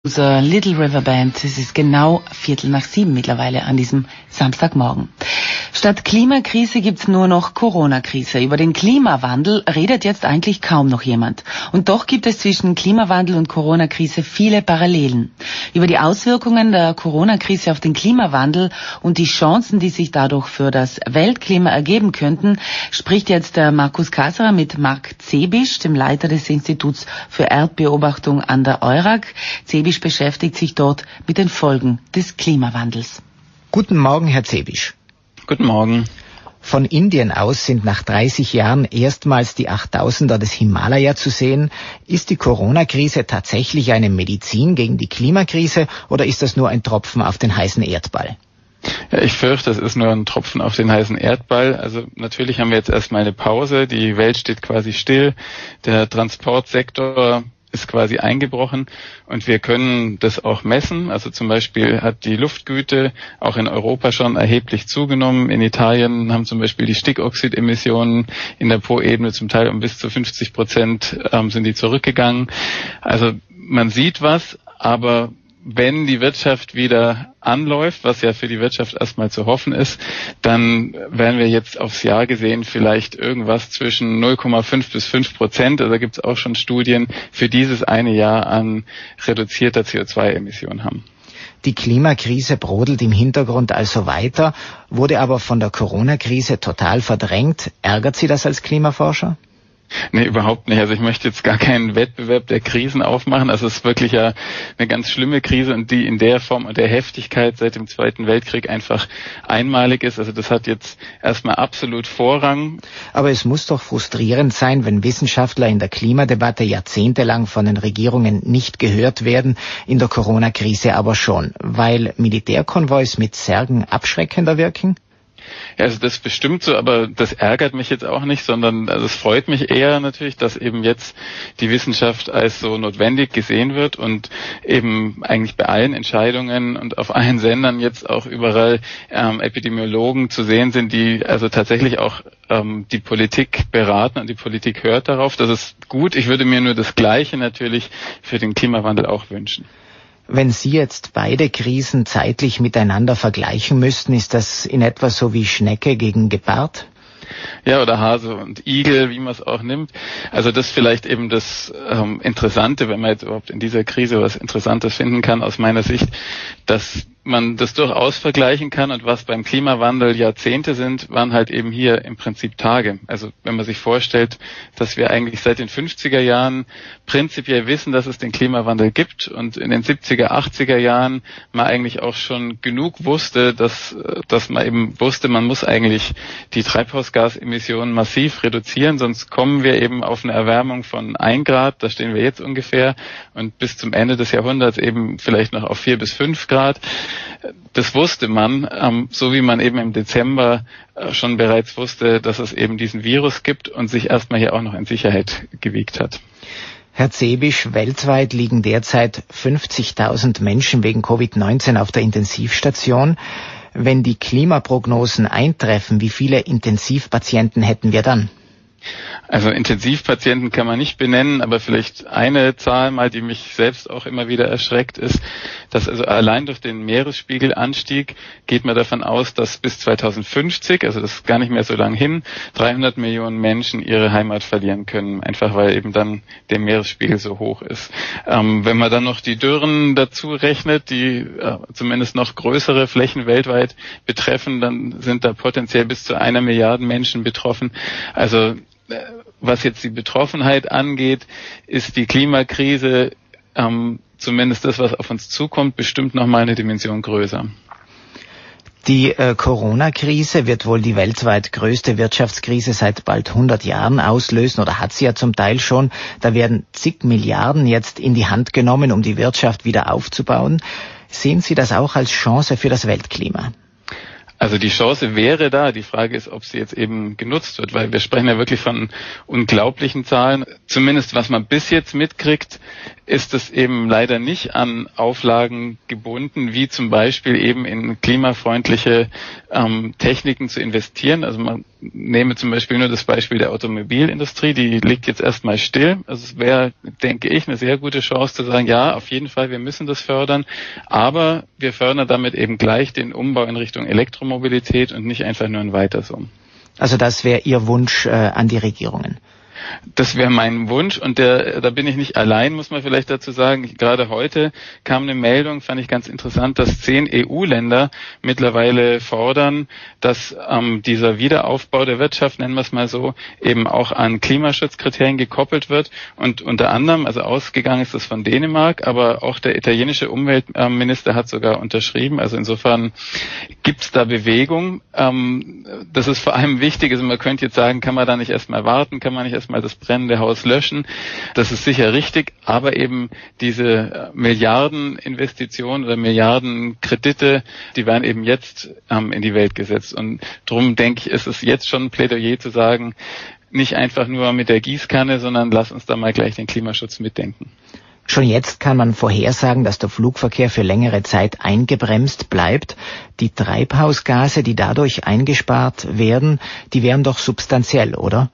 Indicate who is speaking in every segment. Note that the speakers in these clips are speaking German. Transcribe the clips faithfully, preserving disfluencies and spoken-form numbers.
Speaker 1: Unser Little River Band. Es ist genau Viertel nach sieben mittlerweile an diesem Samstagmorgen. Statt Klimakrise gibt's nur noch Corona-Krise. Über den Klimawandel redet jetzt eigentlich kaum noch jemand. Und doch gibt es zwischen Klimawandel und Corona-Krise viele Parallelen. Über die Auswirkungen der Corona-Krise auf den Klimawandel und die Chancen, die sich dadurch für das Weltklima ergeben könnten, spricht jetzt der Markus Kaserer mit Mark Zebisch, dem Leiter des Instituts für Erdbeobachtung an der EURAG. Zebisch beschäftigt sich dort mit den Folgen des Klimawandels.
Speaker 2: Guten Morgen, Herr Zebisch.
Speaker 3: Guten Morgen.
Speaker 2: Von Indien aus sind nach dreißig Jahren erstmals die achttausender des Himalaya zu sehen. Ist die Corona-Krise tatsächlich eine Medizin gegen die Klimakrise oder ist das nur ein Tropfen auf den heißen Erdball?
Speaker 3: Ja, ich fürchte, es ist nur ein Tropfen auf den heißen Erdball. Also natürlich haben wir jetzt erstmal eine Pause. Die Welt steht quasi still. Der Transportsektor ist quasi eingebrochen und wir können das auch messen. Also zum Beispiel hat die Luftgüte auch in Europa schon erheblich zugenommen. In Italien haben zum Beispiel die Stickoxidemissionen in der Po-Ebene zum Teil um bis zu fünfzig Prozent ähm, sind die zurückgegangen. Also man sieht was, aber wenn die Wirtschaft wieder anläuft, was ja für die Wirtschaft erstmal zu hoffen ist, dann werden wir jetzt aufs Jahr gesehen vielleicht irgendwas zwischen null Komma fünf bis fünf Prozent, also da gibt es auch schon Studien, für dieses eine Jahr an reduzierter C O zwei Emissionen haben.
Speaker 2: Die Klimakrise brodelt im Hintergrund also weiter, wurde aber von der Corona-Krise total verdrängt. Ärgert Sie das als Klimaforscher?
Speaker 3: Nee, überhaupt nicht. Also ich möchte jetzt gar keinen Wettbewerb der Krisen aufmachen. Also es ist wirklich ja eine ganz schlimme Krise und die in der Form und der Heftigkeit seit dem Zweiten Weltkrieg einfach einmalig ist. Also das hat jetzt erstmal absolut Vorrang.
Speaker 2: Aber es muss doch frustrierend sein, wenn Wissenschaftler in der Klimadebatte jahrzehntelang von den Regierungen nicht gehört werden, in der Corona-Krise aber schon, weil Militärkonvois mit Särgen abschreckender wirken?
Speaker 3: Ja, also das ist bestimmt so, aber das ärgert mich jetzt auch nicht, sondern also es freut mich eher natürlich, dass eben jetzt die Wissenschaft als so notwendig gesehen wird und eben eigentlich bei allen Entscheidungen und auf allen Sendern jetzt auch überall ähm, Epidemiologen zu sehen sind, die also tatsächlich auch ähm, die Politik beraten und die Politik hört darauf. Das ist gut. Ich würde mir nur das Gleiche natürlich für den Klimawandel auch wünschen.
Speaker 2: Wenn Sie jetzt beide Krisen zeitlich miteinander vergleichen müssten, ist das in etwa so wie Schnecke gegen Gepard?
Speaker 3: Ja, oder Hase und Igel, wie man es auch nimmt. Also das ist vielleicht eben das ähm, Interessante, wenn man jetzt überhaupt in dieser Krise was Interessantes finden kann, aus meiner Sicht, dass man das durchaus vergleichen kann und was beim Klimawandel Jahrzehnte sind, waren halt eben hier im Prinzip Tage. Also wenn man sich vorstellt, dass wir eigentlich seit den fünfziger Jahren prinzipiell wissen, dass es den Klimawandel gibt und in den siebziger, achtziger Jahren man eigentlich auch schon genug wusste, dass, dass man eben wusste, man muss eigentlich die Treibhausgasemissionen massiv reduzieren, sonst kommen wir eben auf eine Erwärmung von ein Grad, da stehen wir jetzt ungefähr, und bis zum Ende des Jahrhunderts eben vielleicht noch auf vier bis fünf Grad. Das wusste man, ähm, so wie man eben im Dezember äh, schon bereits wusste, dass es eben diesen Virus gibt und sich erstmal hier auch noch in Sicherheit gewiegt hat.
Speaker 2: Herr Zebisch, weltweit liegen derzeit fünfzigtausend Menschen wegen Covid neunzehn auf der Intensivstation. Wenn die Klimaprognosen eintreffen, wie viele Intensivpatienten hätten wir dann?
Speaker 3: Also Intensivpatienten kann man nicht benennen, aber vielleicht eine Zahl mal, die mich selbst auch immer wieder erschreckt, ist, dass also allein durch den Meeresspiegelanstieg geht man davon aus, dass bis zweitausendfünfzig, also das ist gar nicht mehr so lang hin, dreihundert Millionen Menschen ihre Heimat verlieren können, einfach weil eben dann der Meeresspiegel so hoch ist. Ähm, wenn man dann noch die Dürren dazu rechnet, die äh, zumindest noch größere Flächen weltweit betreffen, dann sind da potenziell bis zu einer Milliarde Menschen betroffen. Also was jetzt die Betroffenheit angeht, ist die Klimakrise, ähm, zumindest das, was auf uns zukommt, bestimmt noch mal eine Dimension größer.
Speaker 2: Die äh, Corona-Krise wird wohl die weltweit größte Wirtschaftskrise seit bald hundert Jahren auslösen oder hat sie ja zum Teil schon. Da werden zig Milliarden jetzt in die Hand genommen, um die Wirtschaft wieder aufzubauen. Sehen Sie das auch als Chance für das Weltklima?
Speaker 3: Also die Chance wäre da. Die Frage ist, ob sie jetzt eben genutzt wird, weil wir sprechen ja wirklich von unglaublichen Zahlen. Zumindest was man bis jetzt mitkriegt, ist es eben leider nicht an Auflagen gebunden, wie zum Beispiel eben in klimafreundliche ähm, Techniken zu investieren. Also man nehme zum Beispiel nur das Beispiel der Automobilindustrie, die liegt jetzt erstmal still. Also es wäre, denke ich, eine sehr gute Chance zu sagen, ja, auf jeden Fall, wir müssen das fördern, aber wir fördern damit eben gleich den Umbau in Richtung Elektromobilität und nicht einfach nur ein Weiter so.
Speaker 2: Also das wäre Ihr Wunsch äh, an die Regierungen?
Speaker 3: Das wäre mein Wunsch und der, da bin ich nicht allein, muss man vielleicht dazu sagen. Gerade heute kam eine Meldung, fand ich ganz interessant, dass zehn E U-Länder mittlerweile fordern, dass ähm, dieser Wiederaufbau der Wirtschaft, nennen wir es mal so, eben auch an Klimaschutzkriterien gekoppelt wird. Und unter anderem, also ausgegangen ist das von Dänemark, aber auch der italienische Umweltminister hat sogar unterschrieben. Also insofern gibt es da Bewegung. Ähm, das ist vor allem wichtig. Also man könnte jetzt sagen, kann man da nicht erstmal warten, kann man nicht erstmal mal das brennende Haus löschen. Das ist sicher richtig, aber eben diese Milliardeninvestitionen oder Milliardenkredite, die werden eben jetzt ähm, in die Welt gesetzt. Und darum denke ich, ist es jetzt schon ein Plädoyer zu sagen, nicht einfach nur mit der Gießkanne, sondern lass uns da mal gleich den Klimaschutz mitdenken.
Speaker 2: Schon jetzt kann man vorhersagen, dass der Flugverkehr für längere Zeit eingebremst bleibt. Die Treibhausgase, die dadurch eingespart werden, die wären doch substanziell, oder?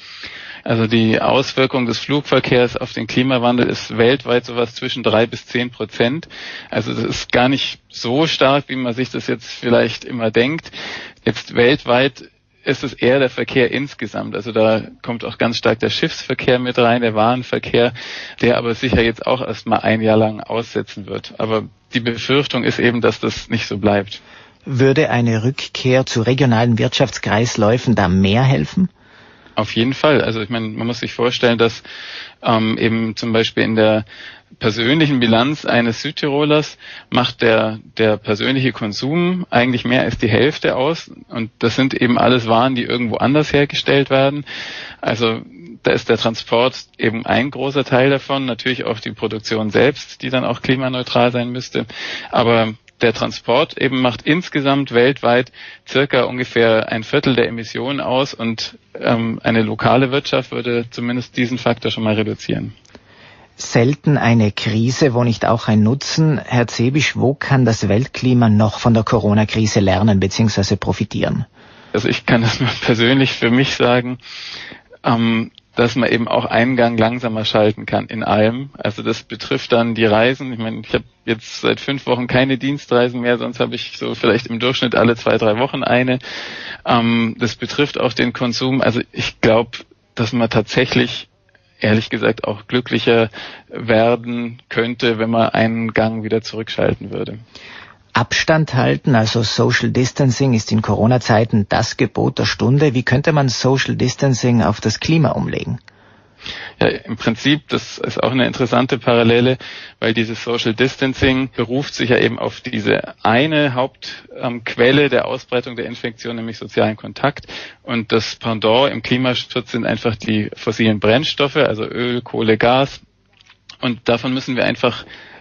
Speaker 3: Also die Auswirkung des Flugverkehrs auf den Klimawandel ist weltweit sowas zwischen drei bis zehn Prozent. Also das ist gar nicht so stark, wie man sich das jetzt vielleicht immer denkt. Jetzt weltweit ist es eher der Verkehr insgesamt. Also da kommt auch ganz stark der Schiffsverkehr mit rein, der Warenverkehr, der aber sicher jetzt auch erstmal ein Jahr lang aussetzen wird. Aber die Befürchtung ist eben, dass das nicht so bleibt.
Speaker 2: Würde eine Rückkehr zu regionalen Wirtschaftskreisläufen da mehr helfen?
Speaker 3: Auf jeden Fall. Also ich meine, man muss sich vorstellen, dass ähm, eben zum Beispiel in der persönlichen Bilanz eines Südtirolers macht der der persönliche Konsum eigentlich mehr als die Hälfte aus. Und das sind eben alles Waren, die irgendwo anders hergestellt werden. Also da ist der Transport eben ein großer Teil davon. Natürlich auch die Produktion selbst, die dann auch klimaneutral sein müsste. Aber der Transport eben macht insgesamt weltweit circa ungefähr ein Viertel der Emissionen aus und ähm, eine lokale Wirtschaft würde zumindest diesen Faktor schon mal reduzieren.
Speaker 2: Selten eine Krise, wo nicht auch ein Nutzen. Herr Zebisch, wo kann das Weltklima noch von der Corona-Krise lernen bzw. profitieren?
Speaker 3: Also ich kann das nur persönlich für mich sagen, ähm, dass man eben auch einen Gang langsamer schalten kann in allem. Also das betrifft dann die Reisen. Ich meine, ich habe jetzt seit fünf Wochen keine Dienstreisen mehr, sonst habe ich so vielleicht im Durchschnitt alle zwei, drei Wochen eine. Ähm, das betrifft auch den Konsum. Also ich glaube, dass man tatsächlich, ehrlich gesagt, auch glücklicher werden könnte, wenn man einen Gang wieder zurückschalten würde.
Speaker 2: Abstand halten, also Social Distancing, ist in Corona-Zeiten das Gebot der Stunde. Wie könnte man Social Distancing auf das Klima umlegen?
Speaker 3: Ja, im Prinzip, das ist auch eine interessante Parallele, weil dieses Social Distancing beruft sich ja eben auf diese eine Hauptquelle ähm, der Ausbreitung der Infektion, nämlich sozialen Kontakt. Und das Pendant im Klimaschutz sind einfach die fossilen Brennstoffe, also Öl, Kohle, Gas. Und davon müssen wir einfach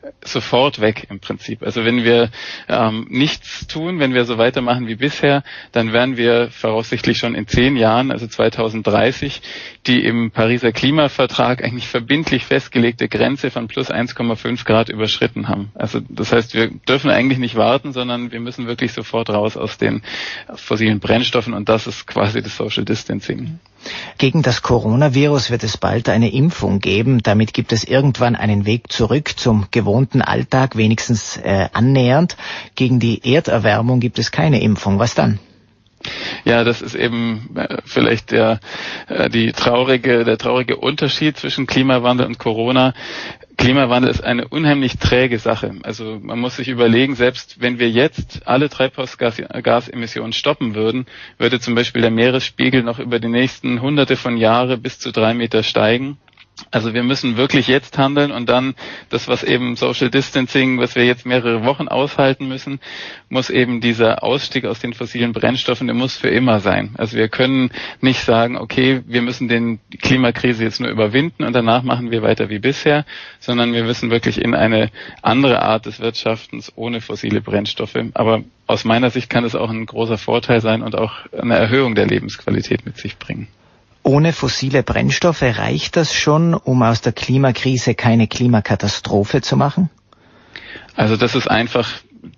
Speaker 3: sofort weg im Prinzip. Also wenn wir ähm, nichts tun, wenn wir so weitermachen wie bisher, dann werden wir voraussichtlich schon in zehn Jahren, also zweitausenddreißig, die im Pariser Klimavertrag eigentlich verbindlich festgelegte Grenze von plus eins Komma fünf Grad überschritten haben. Also das heißt, wir dürfen eigentlich nicht warten, sondern wir müssen wirklich sofort raus aus den fossilen Brennstoffen und das ist quasi das Social Distancing.
Speaker 2: Gegen das Coronavirus wird es bald eine Impfung geben. Damit gibt es irgendwann einen Weg zurück zum gewohnten Alltag, wenigstens äh, annähernd. Gegen die Erderwärmung gibt es keine Impfung. Was dann?
Speaker 3: Ja, das ist eben äh, vielleicht der, äh, die traurige, der traurige Unterschied zwischen Klimawandel und Corona. Klimawandel ist eine unheimlich träge Sache. Also man muss sich überlegen, selbst wenn wir jetzt alle Treibhausgasemissionen stoppen würden, würde zum Beispiel der Meeresspiegel noch über die nächsten hunderte von Jahren bis zu drei Meter steigen. Also wir müssen wirklich jetzt handeln und dann das, was eben Social Distancing, was wir jetzt mehrere Wochen aushalten müssen, muss eben dieser Ausstieg aus den fossilen Brennstoffen, der muss für immer sein. Also wir können nicht sagen, okay, wir müssen den, die Klimakrise jetzt nur überwinden und danach machen wir weiter wie bisher, sondern wir müssen wirklich in eine andere Art des Wirtschaftens ohne fossile Brennstoffe. Aber aus meiner Sicht kann es auch ein großer Vorteil sein und auch eine Erhöhung der Lebensqualität mit sich bringen.
Speaker 2: Ohne fossile Brennstoffe reicht das schon, um aus der Klimakrise keine Klimakatastrophe zu machen?
Speaker 3: Also das ist einfach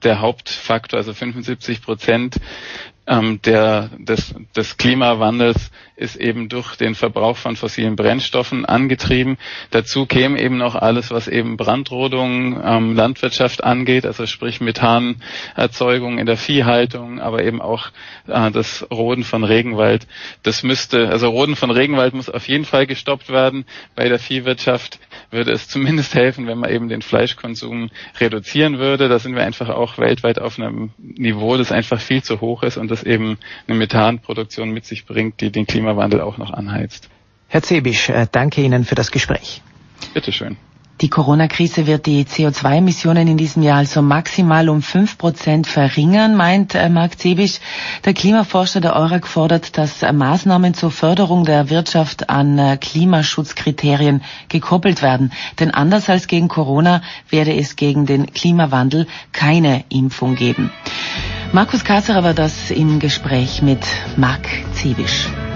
Speaker 3: der Hauptfaktor, also fünfundsiebzig Prozent ähm, der, des, des Klimawandels ist eben durch den Verbrauch von fossilen Brennstoffen angetrieben. Dazu käme eben noch alles, was eben Brandrodung, ähm, Landwirtschaft angeht, also sprich Methanerzeugung in der Viehhaltung, aber eben auch äh, das Roden von Regenwald. Das müsste, also Roden von Regenwald muss auf jeden Fall gestoppt werden. Bei der Viehwirtschaft würde es zumindest helfen, wenn man eben den Fleischkonsum reduzieren würde. Da sind wir einfach auch weltweit auf einem Niveau, das einfach viel zu hoch ist und das eben eine Methanproduktion mit sich bringt, die den Klimawandel auch noch anheizt.
Speaker 2: Herr Zebisch, danke Ihnen für das Gespräch.
Speaker 3: Bitteschön.
Speaker 1: Die Corona-Krise wird die C O zwei Emissionen in diesem Jahr also maximal um fünf Prozent verringern, meint äh, Marc Zebisch. Der Klimaforscher der EURAG fordert, dass äh, Maßnahmen zur Förderung der Wirtschaft an äh, Klimaschutzkriterien gekoppelt werden. Denn anders als gegen Corona werde es gegen den Klimawandel keine Impfung geben. Markus Kasserer war das im Gespräch mit Marc Zebisch.